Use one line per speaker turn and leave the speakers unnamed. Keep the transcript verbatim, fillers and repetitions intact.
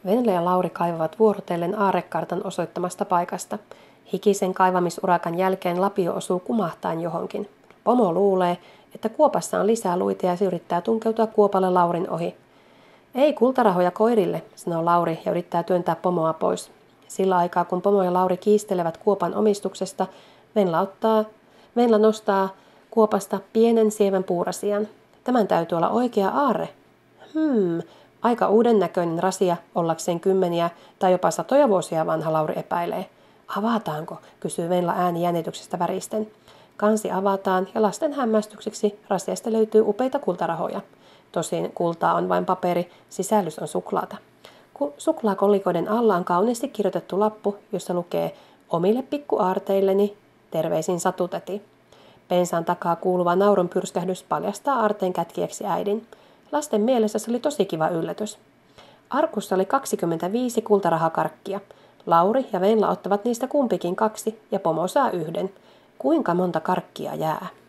Venla ja Lauri kaivavat vuorotellen aarrekartan osoittamasta paikasta. Hikisen kaivamisurakan jälkeen lapio osuu kumahtaen johonkin. Pomo luulee, että kuopassa on lisää luita ja se yrittää tunkeutua kuopalle Laurin ohi. Ei kultarahoja koirille, sanoo Lauri ja yrittää työntää pomoa pois. Sillä aikaa, kun Pomo ja Lauri kiistelevät kuopan omistuksesta, Venla, ottaa, Venla nostaa kuopasta pienen sievän puurasian. Tämän täytyy olla oikea aarre. Hmm, aika uuden näköinen rasia ollakseen kymmeniä tai jopa satoja vuosia vanha, Lauri epäilee. Avataanko, kysyy Venla ääni jännityksestä väristen. Kansi avataan ja lasten hämmästykseksi rasiasta löytyy upeita kultarahoja. Tosin kultaa on vain paperi, sisällys on suklaata. Suklaakolikoiden alla on kauniisti kirjoitettu lappu, jossa lukee omille pikkuaarteilleni, terveisin Satutäti. Pensaan takaa kuuluva naurun pyrskähdys paljastaa aarteen kätkijäksi äidin. Lasten mielessä se oli tosi kiva yllätys. Arkussa oli kaksikymmentäviisi kultarahakarkkia. Lauri ja Venla ottavat niistä kumpikin kaksi ja Pomo saa yhden. Kuinka monta karkkia jää?